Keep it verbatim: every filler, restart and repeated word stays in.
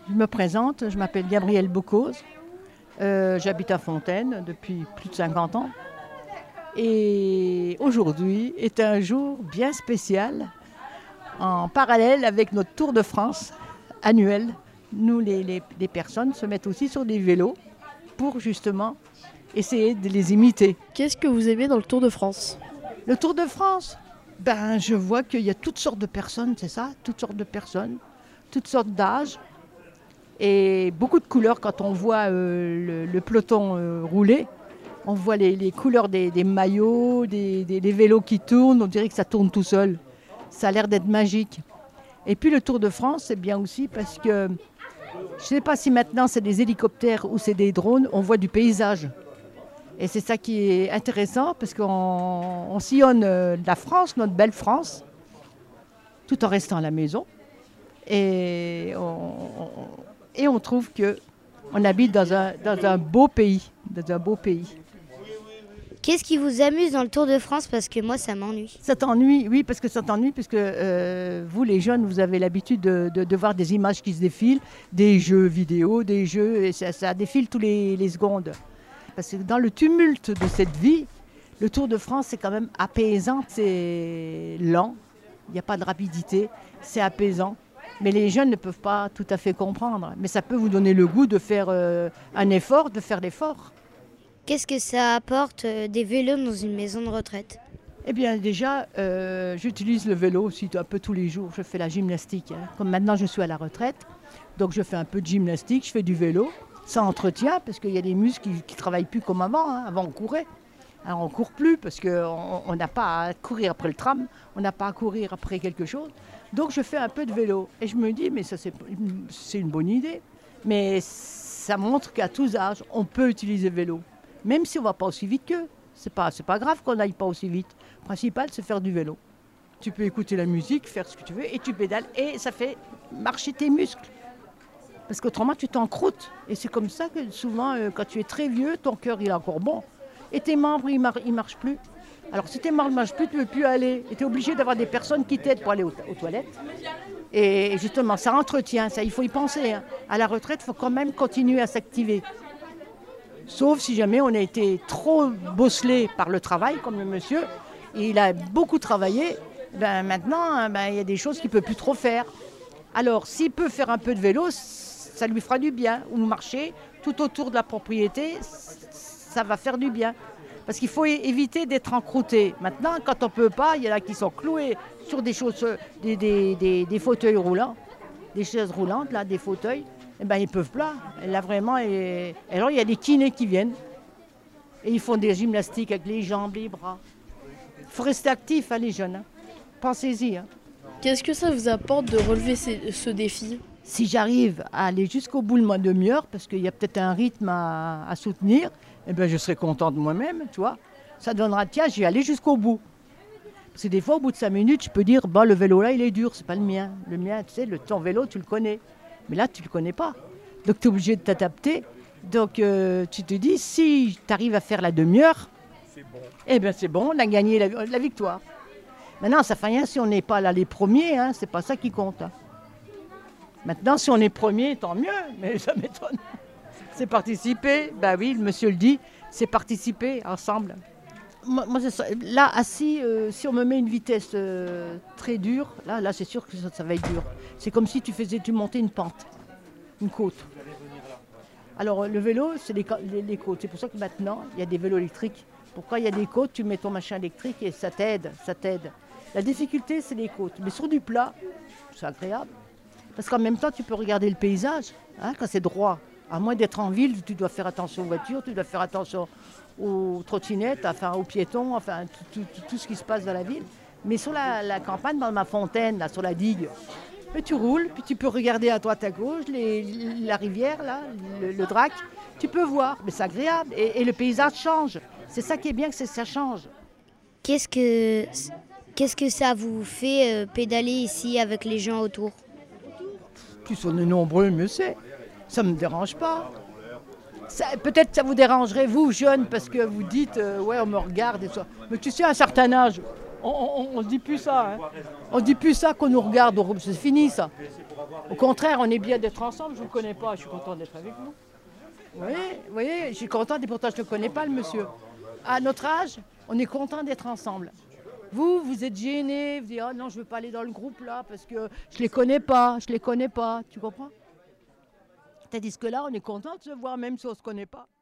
Je me présente, je m'appelle Gabrielle Bocuse, euh, j'habite à Fontaine depuis plus de cinquante ans. Et aujourd'hui est un jour bien spécial, en parallèle avec notre Tour de France annuel. Nous, les, les, les personnes, se mettent aussi sur des vélos pour justement essayer de les imiter. Qu'est-ce que vous aimez dans le Tour de France? Le Tour de France, ben, je vois qu'il y a toutes sortes de personnes, c'est ça, toutes sortes de personnes, toutes sortes d'âges. Et beaucoup de couleurs quand on voit euh, le, le peloton euh, rouler. On voit les, les couleurs des, des maillots, des, des, des vélos qui tournent. On dirait que ça tourne tout seul. Ça a l'air d'être magique. Et puis le Tour de France, c'est bien aussi parce que, je ne sais pas si maintenant c'est des hélicoptères ou c'est des drones, on voit du paysage. Et c'est ça qui est intéressant parce qu'on on sillonne la France, notre belle France, tout en restant à la maison. Et on, on, et on trouve qu'on habite dans un, dans un beau pays, dans un beau pays. Qu'est-ce qui vous amuse dans le Tour de France? Parce que moi, ça m'ennuie. Ça t'ennuie, oui, parce que ça t'ennuie, parce que euh, vous, les jeunes, vous avez l'habitude de, de, de voir des images qui se défilent, des jeux vidéo, des jeux, et ça, ça défile tous les, les secondes. Parce que dans le tumulte de cette vie, le Tour de France, c'est quand même apaisant, c'est lent, il n'y a pas de rapidité, c'est apaisant. Mais les jeunes ne peuvent pas tout à fait comprendre. Mais ça peut vous donner le goût de faire euh, un effort, de faire l'effort. Qu'est-ce que ça apporte euh, des vélos dans une maison de retraite? Eh bien déjà, euh, j'utilise le vélo aussi un peu tous les jours. Je fais la gymnastique. Hein. Comme maintenant je suis à la retraite, donc je fais un peu de gymnastique, je fais du vélo. Ça entretient parce qu'il y a des muscles qui ne travaillent plus comme avant. Hein. Avant on courait. Alors on ne court plus parce qu'on n'a pas à courir après le tram, on n'a pas à courir après quelque chose. Donc je fais un peu de vélo et je me dis, mais ça c'est, c'est une bonne idée. Mais ça montre qu'à tous âges, on peut utiliser le vélo. Même si on ne va pas aussi vite qu'eux. C'est pas, c'est pas grave qu'on n'aille pas aussi vite. Le principal, c'est faire du vélo. Tu peux écouter la musique, faire ce que tu veux et tu pédales et ça fait marcher tes muscles. Parce qu'autrement, tu t'encroutes. Et c'est comme ça que souvent, euh, quand tu es très vieux, ton cœur il est encore bon. Et tes membres, ils ne marchent plus. Alors si tes membres ne marchent plus, tu ne veux plus aller. Et tu es obligé d'avoir des personnes qui t'aident pour aller aux, aux toilettes. Et justement, ça entretient, ça, il faut y penser. Hein. À la retraite, il faut quand même continuer à s'activer. Sauf si jamais on a été trop bosselé par le travail, comme le monsieur. Et il a beaucoup travaillé. Ben maintenant, ben, il y a des choses qu'il ne peut plus trop faire. Alors, s'il peut faire un peu de vélo, ça lui fera du bien. Ou marcher tout autour de la propriété, ça va faire du bien. Parce qu'il faut éviter d'être encrouté. Maintenant, quand on ne peut pas, il y en a qui sont cloués sur des, choses, des, des, des, des fauteuils roulants, des chaises roulantes, là, des fauteuils. Eh ben, ils ne peuvent pas. Et là, vraiment, et... alors, il y a des kinés qui viennent. Et ils font des gymnastiques avec les jambes, les bras. Il faut rester actif, hein, les jeunes. Hein. Pensez-y. Hein. Qu'est-ce que ça vous apporte de relever ces, ce défi? Si j'arrive à aller jusqu'au bout de ma demi-heure, parce qu'il y a peut-être un rythme à, à soutenir, eh ben, je serai content de moi-même, tu vois. Ça donnera, tiens, je vais aller jusqu'au bout. Parce que des fois, au bout de cinq minutes, je peux dire, bah, le vélo là, il est dur, c'est pas le mien. Le mien, tu sais, le, ton vélo, tu le connais. Mais là, tu ne le connais pas. Donc, tu es obligé de t'adapter. Donc, euh, tu te dis, si tu arrives à faire la demi-heure, c'est bon. Eh bien, c'est bon, on a gagné la, la victoire. Maintenant, ça ne fait rien si on n'est pas là les premiers, hein, c'est pas ça qui compte. Hein. Maintenant, si on est premier, tant mieux, mais ça m'étonne. C'est participer, ben oui, le monsieur le dit, c'est participer ensemble. Moi, moi ça, là, assis, euh, si on me met une vitesse euh, très dure, là, là c'est sûr que ça, ça va être dur. C'est comme si tu faisais, tu montais une pente, une côte. Alors, le vélo, c'est les, les, les côtes. C'est pour ça que maintenant, il y a des vélos électriques. Pourquoi il y a des côtes, tu mets ton machin électrique et ça t'aide, ça t'aide. La difficulté, c'est les côtes. Mais sur du plat, c'est agréable. Parce qu'en même temps, tu peux regarder le paysage, hein, quand c'est droit. À moins d'être en ville, tu dois faire attention aux voitures, tu dois faire attention aux trottinettes, enfin aux piétons, enfin tout, tout, tout ce qui se passe dans la ville. Mais sur la, la campagne, dans ma fontaine, là, sur la digue, mais tu roules, puis tu peux regarder à droite, à gauche, les, la rivière, là, le, le Drac. Tu peux voir, mais c'est agréable. Et, et le paysage change. C'est ça qui est bien, que ça change. Qu'est-ce que, qu'est-ce que ça vous fait euh, pédaler ici avec les gens autour? Plus on est nombreux, mieux c'est. Ça ne me dérange pas. Ça, peut-être ça vous dérangerait, vous, jeunes, parce que vous dites, euh, ouais, on me regarde et ça. Mais tu sais, à un certain âge, On, on, on se dit plus ça. Hein. On se dit plus ça qu'on nous regarde. C'est fini ça. Au contraire, on est bien d'être ensemble. Je ne vous connais pas. Je suis content d'être avec vous. Vous voyez, vous voyez, je suis contente et pourtant je ne connais pas le monsieur. À notre âge, on est content d'être ensemble. Vous, vous êtes gênés, vous dites oh non, je ne veux pas aller dans le groupe là parce que je ne les connais pas, je ne les connais pas. Tu comprends? Tandis que là, on est content de se voir même si on ne se connaît pas.